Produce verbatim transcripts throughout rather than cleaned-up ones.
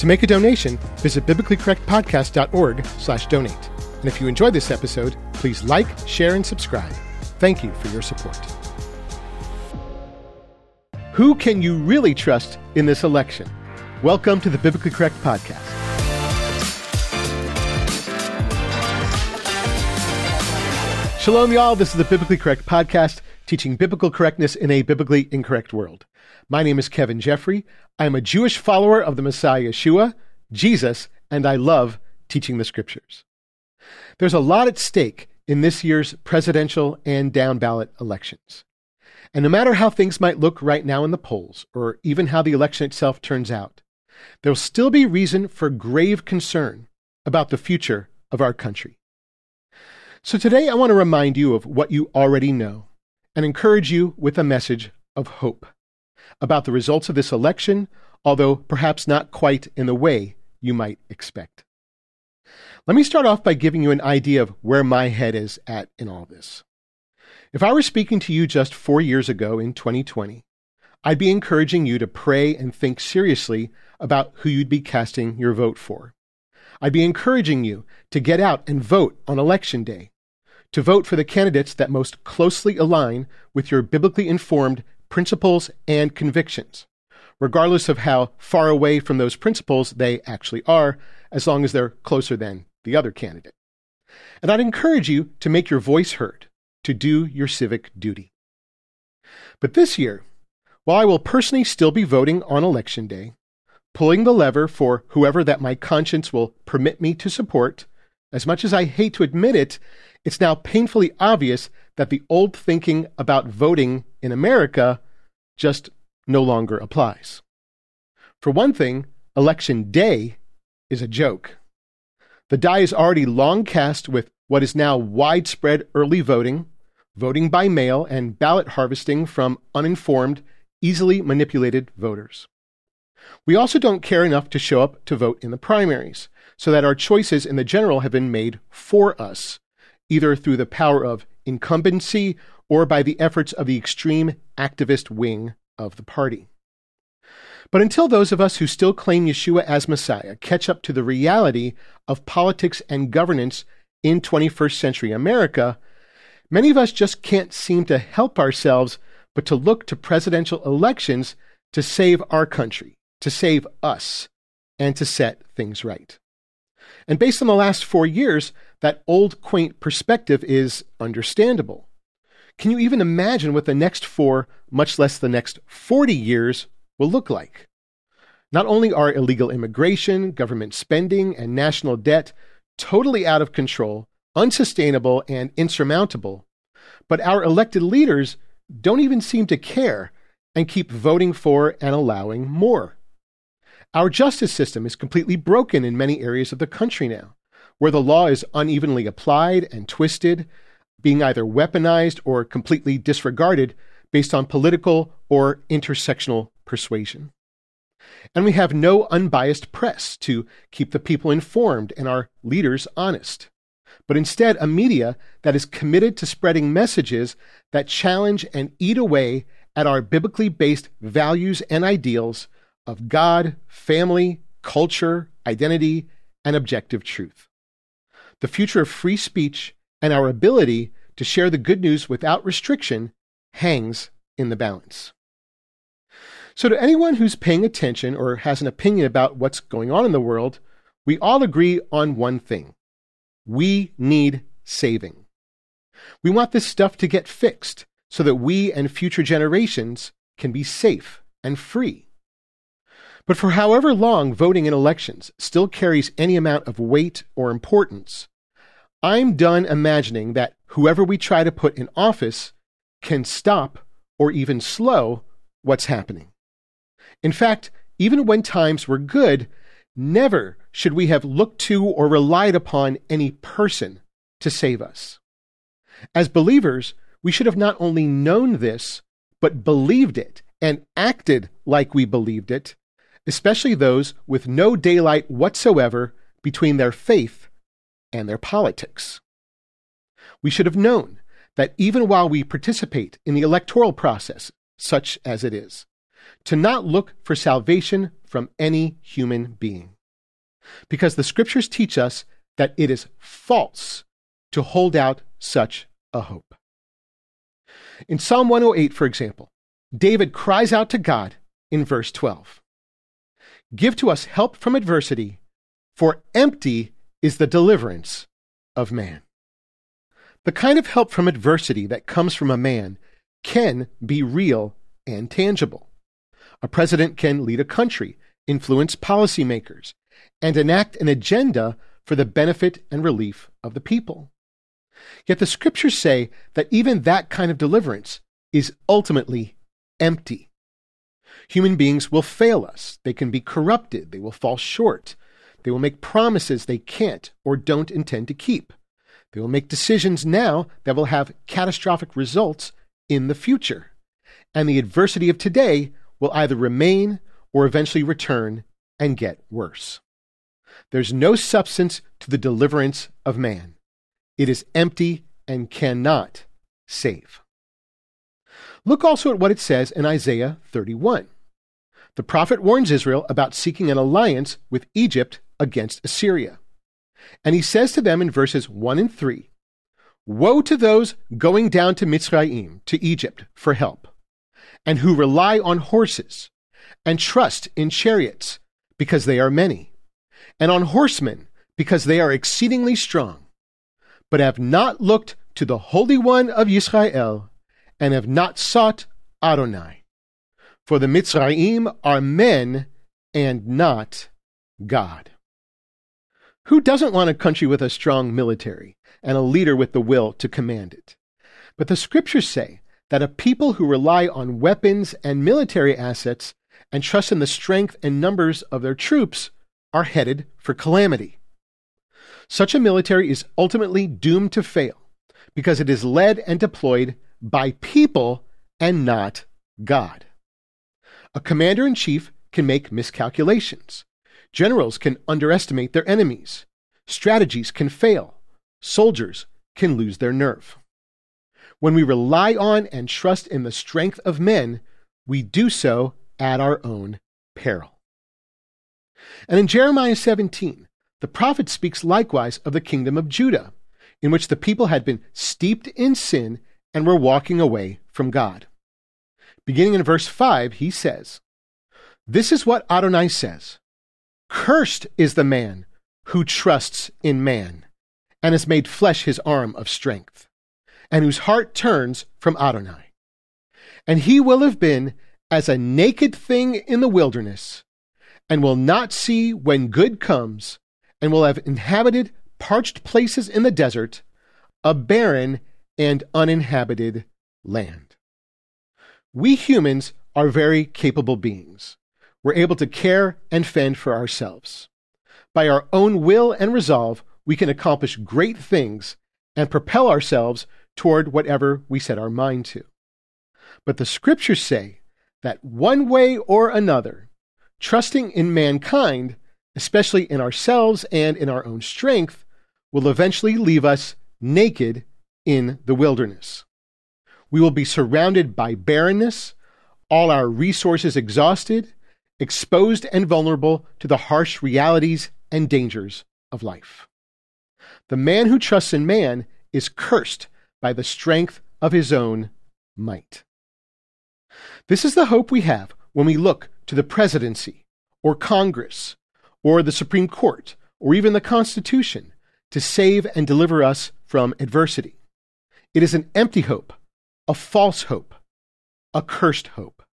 To make a donation, visit biblically correct podcast dot org slash donate. And if you enjoyed this episode, please like, share, and subscribe. Thank you for your support. Who can you really trust in this election? Welcome to the Biblically Correct Podcast. Shalom, y'all. This is the Biblically Correct Podcast, teaching biblical correctness in a biblically incorrect world. My name is Kevin Jeffrey. I am a Jewish follower of the Messiah Yeshua, Jesus, and I love teaching the Scriptures. There's a lot at stake in this year's presidential and down-ballot elections. And no matter how things might look right now in the polls, or even how the election itself turns out, there'll still be reason for grave concern about the future of our country. So today I want to remind you of what you already know and encourage you with a message of hope about the results of this election, although perhaps not quite in the way you might expect. Let me start off by giving you an idea of where my head is at in all this. If I were speaking to you just four years ago in twenty twenty, I'd be encouraging you to pray and think seriously about who you'd be casting your vote for. I'd be encouraging you to get out and vote on Election Day, to vote for the candidates that most closely align with your biblically informed principles and convictions, regardless of how far away from those principles they actually are, as long as they're closer than the other candidate. And I'd encourage you to make your voice heard, to do your civic duty. But this year, while I will personally still be voting on Election Day, pulling the lever for whoever that my conscience will permit me to support, as much as I hate to admit it, it's now painfully obvious that the old thinking about voting in America just no longer applies. For one thing, Election Day is a joke. The die is already long cast with what is now widespread early voting, voting by mail, and ballot harvesting from uninformed, easily manipulated voters. We also don't care enough to show up to vote in the primaries, so that our choices in the general have been made for us, either through the power of incumbency or by the efforts of the extreme activist wing of the party. But until those of us who still claim Yeshua as Messiah catch up to the reality of politics and governance in twenty-first century America, many of us just can't seem to help ourselves but to look to presidential elections to save our country, to save us, and to set things right. And based on the last four years, that old quaint perspective is understandable. Can you even imagine what the next four, much less the next forty years, will look like? Not only are illegal immigration, government spending, and national debt totally out of control, unsustainable, and insurmountable, but our elected leaders don't even seem to care and keep voting for and allowing more. Our justice system is completely broken in many areas of the country now, where the law is unevenly applied and twisted, being either weaponized or completely disregarded based on political or intersectional persuasion. And we have no unbiased press to keep the people informed and our leaders honest, but instead a media that is committed to spreading messages that challenge and eat away at our biblically based values and ideals of God, family, culture, identity, and objective truth. The future of free speech and our ability to share the good news without restriction hangs in the balance. So to anyone who's paying attention or has an opinion about what's going on in the world, we all agree on one thing. We need saving. We want this stuff to get fixed so that we and future generations can be safe and free. But for however long voting in elections still carries any amount of weight or importance, I'm done imagining that whoever we try to put in office can stop or even slow what's happening. In fact, even when times were good, never should we have looked to or relied upon any person to save us. As believers, we should have not only known this, but believed it and acted like we believed it, especially those with no daylight whatsoever between their faith and their politics. We should have known that even while we participate in the electoral process, such as it is, to not look for salvation from any human being, because the scriptures teach us that it is false to hold out such a hope. In Psalm one oh eight, for example, David cries out to God in verse twelve, "Give to us help from adversity, for empty is the deliverance of man." The kind of help from adversity that comes from a man can be real and tangible. A president can lead a country, influence policymakers, and enact an agenda for the benefit and relief of the people. Yet the scriptures say that even that kind of deliverance is ultimately empty. Human beings will fail us. They can be corrupted. They will fall short. They will make promises they can't or don't intend to keep. They will make decisions now that will have catastrophic results in the future. And the adversity of today will either remain or eventually return and get worse. There's no substance to the deliverance of man. It is empty and cannot save. Look also at what it says in Isaiah thirty-one. The prophet warns Israel about seeking an alliance with Egypt against Assyria. And he says to them in verses one and three, "Woe to those going down to Mitzrayim, to Egypt, for help, and who rely on horses, and trust in chariots, because they are many, and on horsemen, because they are exceedingly strong, but have not looked to the Holy One of Israel, and have not sought Adonai. For the Mitzrayim are men, and not God." Who doesn't want a country with a strong military and a leader with the will to command it? But the scriptures say that a people who rely on weapons and military assets and trust in the strength and numbers of their troops are headed for calamity. Such a military is ultimately doomed to fail because it is led and deployed by people and not God. A commander-in-chief can make miscalculations. Generals can underestimate their enemies. Strategies can fail. Soldiers can lose their nerve. When we rely on and trust in the strength of men, we do so at our own peril. And in Jeremiah seventeen, the prophet speaks likewise of the kingdom of Judah, in which the people had been steeped in sin and were walking away from God. Beginning in verse five, he says, "This is what Adonai says. Cursed is the man who trusts in man, and has made flesh his arm of strength, and whose heart turns from Adonai. And he will have been as a naked thing in the wilderness, and will not see when good comes, and will have inhabited parched places in the desert, a barren and uninhabited land." We humans are very capable beings. We're able to care and fend for ourselves. By our own will and resolve, we can accomplish great things and propel ourselves toward whatever we set our mind to. But the scriptures say that one way or another, trusting in mankind, especially in ourselves and in our own strength, will eventually leave us naked in the wilderness. We will be surrounded by barrenness, all our resources exhausted, exposed and vulnerable to the harsh realities and dangers of life. The man who trusts in man is cursed by the strength of his own might. This is the hope we have when we look to the presidency or Congress or the Supreme Court or even the Constitution to save and deliver us from adversity. It is an empty hope, a false hope, a cursed hope.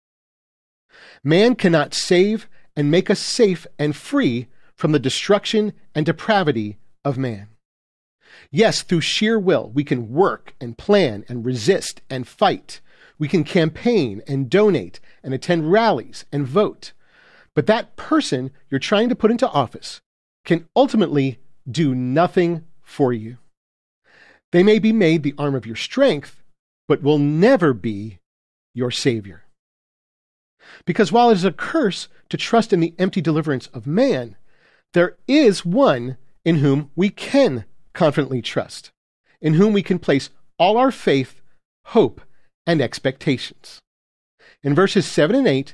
Man cannot save and make us safe and free from the destruction and depravity of man. Yes, through sheer will, we can work and plan and resist and fight. We can campaign and donate and attend rallies and vote. But that person you're trying to put into office can ultimately do nothing for you. They may be made the arm of your strength, but will never be your savior. Because while it is a curse to trust in the empty deliverance of man, there is one in whom we can confidently trust, in whom we can place all our faith, hope, and expectations. In verses seven and eight,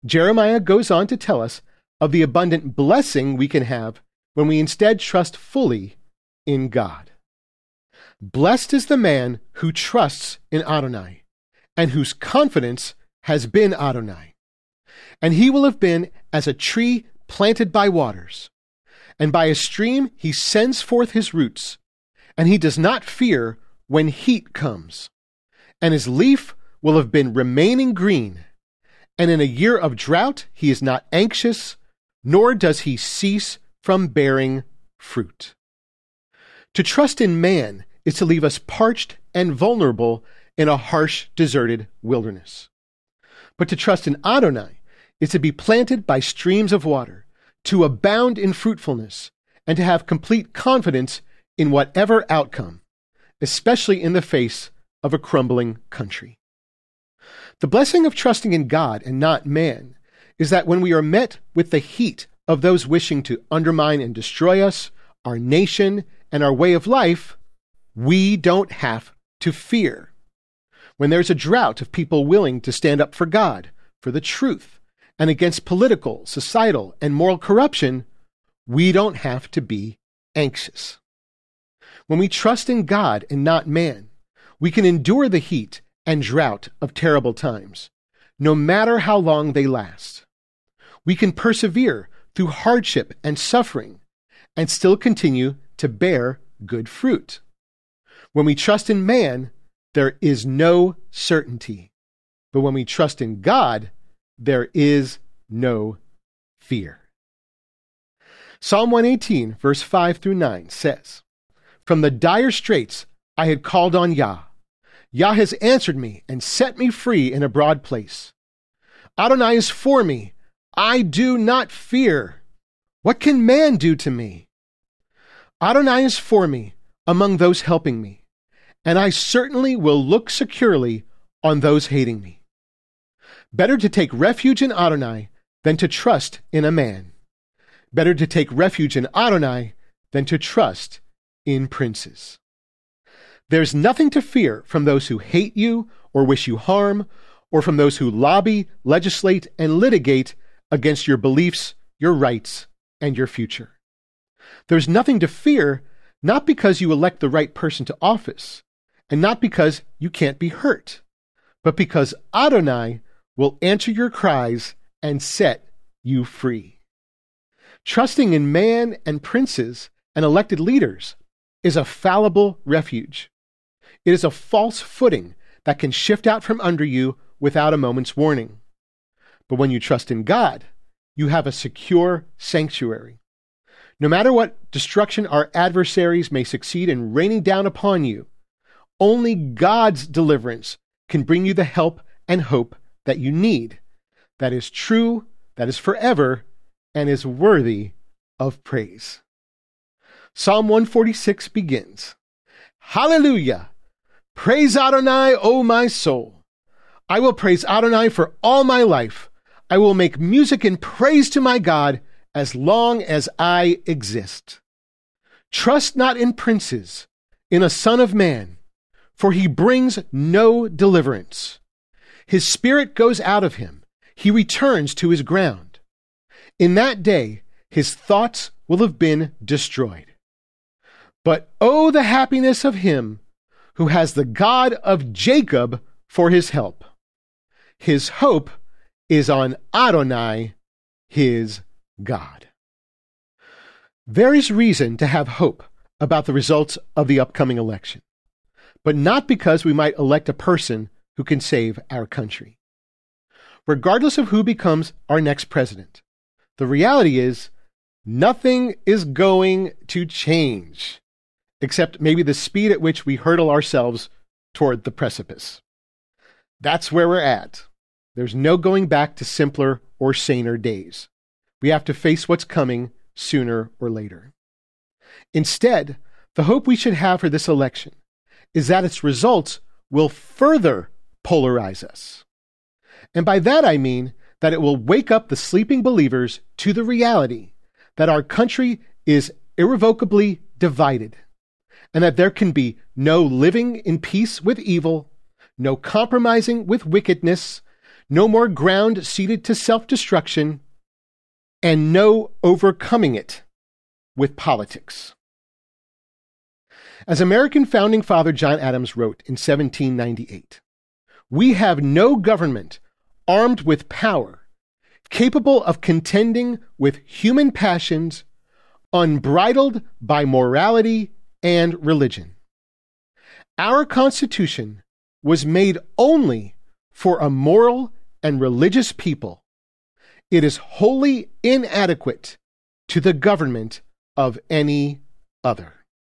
Jeremiah goes on to tell us of the abundant blessing we can have when we instead trust fully in God. Blessed is the man who trusts in Adonai, and whose confidence has been Adonai. And he will have been as a tree planted by waters, and by a stream he sends forth his roots, and he does not fear when heat comes. And his leaf will have been remaining green, and in a year of drought he is not anxious, nor does he cease from bearing fruit. To trust in man is to leave us parched and vulnerable in a harsh, deserted wilderness. But to trust in Adonai is to be planted by streams of water, to abound in fruitfulness, and to have complete confidence in whatever outcome, especially in the face of a crumbling country. The blessing of trusting in God and not man is that when we are met with the heat of those wishing to undermine and destroy us, our nation, and our way of life, we don't have to fear. When there's a drought of people willing to stand up for God, for the truth, and against political, societal, and moral corruption, we don't have to be anxious. When we trust in God and not man, we can endure the heat and drought of terrible times, no matter how long they last. We can persevere through hardship and suffering and still continue to bear good fruit. When we trust in man, there is no certainty. But when we trust in God, there is no fear. Psalm one eighteen, verse five through nine says, "From the dire straits I had called on Yah. Yah has answered me and set me free in a broad place. Adonai is for me. I do not fear. What can man do to me? Adonai is for me among those helping me, and I certainly will look securely on those hating me. Better to take refuge in Adonai than to trust in a man. Better to take refuge in Adonai than to trust in princes." There's nothing to fear from those who hate you or wish you harm, or from those who lobby, legislate, and litigate against your beliefs, your rights, and your future. There's nothing to fear, not because you elect the right person to office, and not because you can't be hurt, but because Adonai will answer your cries and set you free. Trusting in man and princes and elected leaders is a fallible refuge. It is a false footing that can shift out from under you without a moment's warning. But when you trust in God, you have a secure sanctuary. No matter what destruction our adversaries may succeed in raining down upon you, only God's deliverance can bring you the help and hope that you need, that is true, that is forever, and is worthy of praise. Psalm one forty-six begins, "Hallelujah! Praise Adonai, O my soul. I will praise Adonai for all my life. I will make music in praise to my God as long as I exist. Trust not in princes, in a son of man, for he brings no deliverance. His spirit goes out of him. He returns to his ground. In that day, his thoughts will have been destroyed. But oh, the happiness of him who has the God of Jacob for his help. His hope is on Adonai, his God." There is reason to have hope about the results of the upcoming election, but not because we might elect a person who can save our country. Regardless of who becomes our next president, the reality is nothing is going to change, except maybe the speed at which we hurtle ourselves toward the precipice. That's where we're at. There's no going back to simpler or saner days. We have to face what's coming sooner or later. Instead, the hope we should have for this election is that its results will further polarize us. And by that I mean that it will wake up the sleeping believers to the reality that our country is irrevocably divided, and that there can be no living in peace with evil, no compromising with wickedness, no more ground ceded to self-destruction, and no overcoming it with politics. As American founding father John Adams wrote in seventeen ninety-eight, "We have no government armed with power, capable of contending with human passions, unbridled by morality and religion. Our Constitution was made only for a moral and religious people. It is wholly inadequate to the government of any other."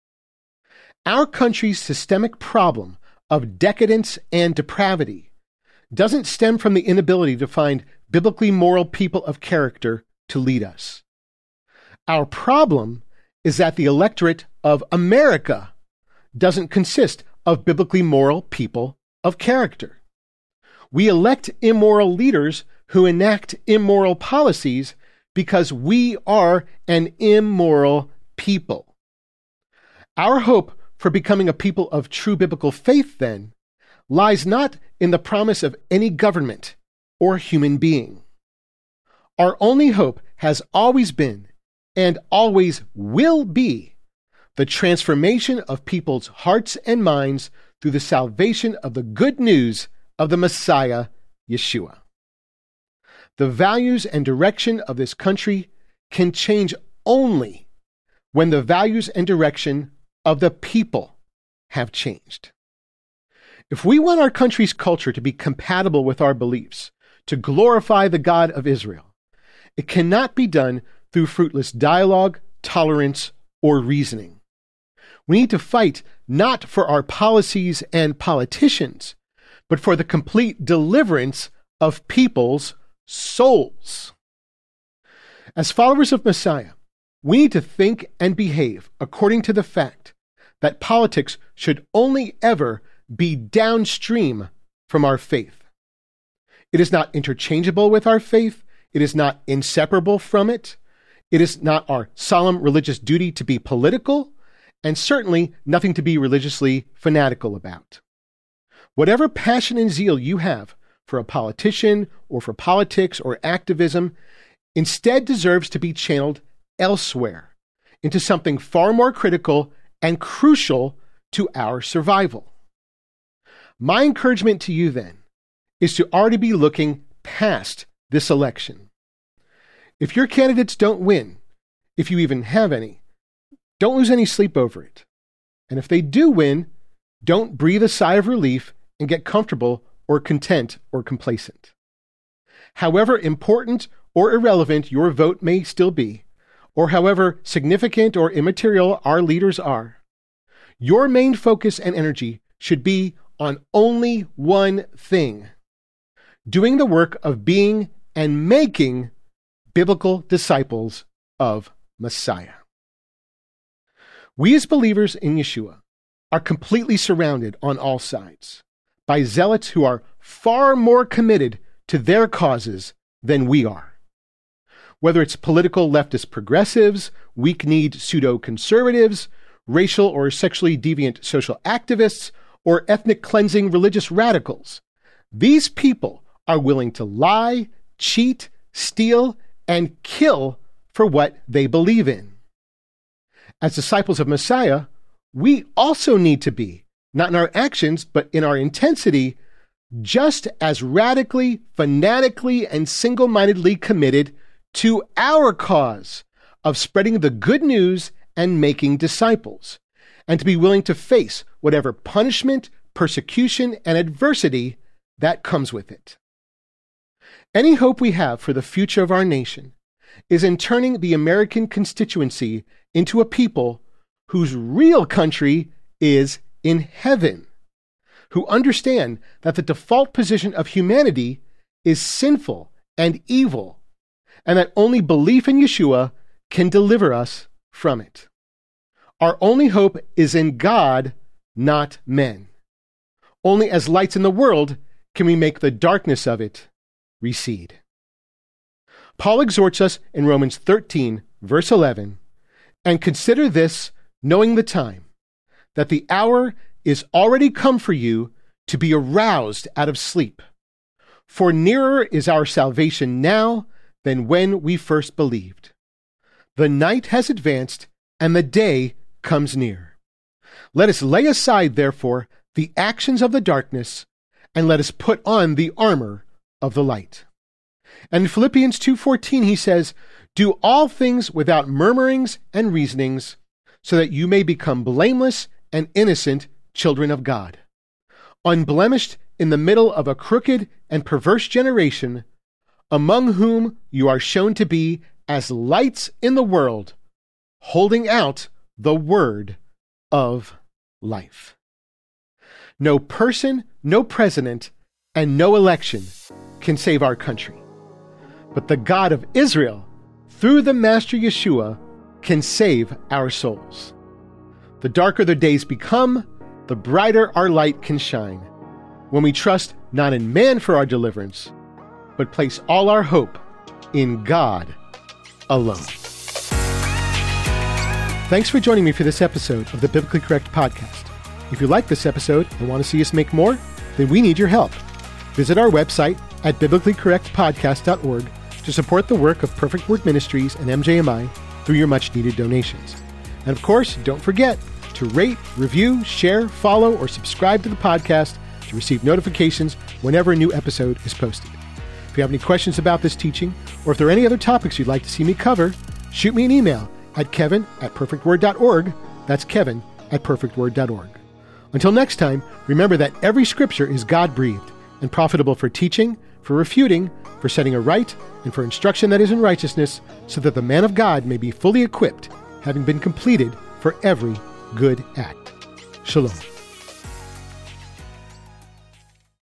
Our country's systemic problem of decadence and depravity doesn't stem from the inability to find biblically moral people of character to lead us. Our problem is that the electorate of America doesn't consist of biblically moral people of character. We elect immoral leaders who enact immoral policies because we are an immoral people. Our hope for becoming a people of true biblical faith, then, lies not in the promise of any government or human being. Our only hope has always been, and always will be, the transformation of people's hearts and minds through the salvation of the good news of the Messiah, Yeshua. The values and direction of this country can change only when the values and direction of the people have changed. If we want our country's culture to be compatible with our beliefs, to glorify the God of Israel, it cannot be done through fruitless dialogue, tolerance, or reasoning. We need to fight not for our policies and politicians, but for the complete deliverance of people's souls. As followers of Messiah, we need to think and behave according to the fact that politics should only ever be downstream from our faith. It is not interchangeable with our faith. It is not inseparable from it. It is not our solemn religious duty to be political, and certainly nothing to be religiously fanatical about. Whatever passion and zeal you have for a politician or for politics or activism instead deserves to be channeled elsewhere into something far more critical and crucial to our survival. My encouragement to you then is to already be looking past this election. If your candidates don't win, if you even have any, don't lose any sleep over it. And if they do win, don't breathe a sigh of relief and get comfortable or content or complacent. However important or irrelevant your vote may still be, or however significant or immaterial our leaders are, your main focus and energy should be on only one thing: doing the work of being and making biblical disciples of Messiah. We as believers in Yeshua are completely surrounded on all sides by zealots who are far more committed to their causes than we are. Whether it's political leftist progressives, weak-kneed pseudo-conservatives, racial or sexually deviant social activists, or ethnic cleansing religious radicals, these people are willing to lie, cheat, steal, and kill for what they believe in. As disciples of Messiah, we also need to be, not in our actions, but in our intensity, just as radically, fanatically, and single-mindedly committed to our cause of spreading the good news and making disciples, and to be willing to face whatever punishment, persecution, and adversity that comes with it. Any hope we have for the future of our nation is in turning the American constituency into a people whose real country is in heaven, who understand that the default position of humanity is sinful and evil, and that only belief in Yeshua can deliver us from it. Our only hope is in God, not men. Only as lights in the world can we make the darkness of it recede. Paul exhorts us in Romans thirteen, verse eleven, "And consider this, knowing the time, that the hour is already come for you to be aroused out of sleep. For nearer is our salvation now than when we first believed. The night has advanced, and the day comes near. Let us lay aside, therefore, the actions of the darkness, and let us put on the armor of the light. And in Philippians two fourteen he says, do all things without murmurings and reasonings, so that you may become blameless and innocent children of God, unblemished in the middle of a crooked and perverse generation, among whom you are shown to be as lights in the world, holding out the word of life. No person, no president, and no election can save our country. But the God of Israel, through the Master Yeshua, can save our souls. The darker the days become, the brighter our light can shine, when we trust not in man for our deliverance, but place all our hope in God alone. Thanks for joining me for this episode of the Biblically Correct Podcast. If you like this episode and want to see us make more, then we need your help. Visit our website at biblically correct podcast dot org to support the work of Perfect Word Ministries and M J M I through your much-needed donations. And of course, don't forget to rate, review, share, follow, or subscribe to the podcast to receive notifications whenever a new episode is posted. If you have any questions about this teaching, or if there are any other topics you'd like to see me cover, shoot me an email at kevin at perfect word dot org. That's kevin at perfect word dot org. Until next time, remember that every scripture is God-breathed and profitable for teaching, for refuting, for setting a right, and for instruction that is in righteousness, so that the man of God may be fully equipped, having been completed for every good act. Shalom.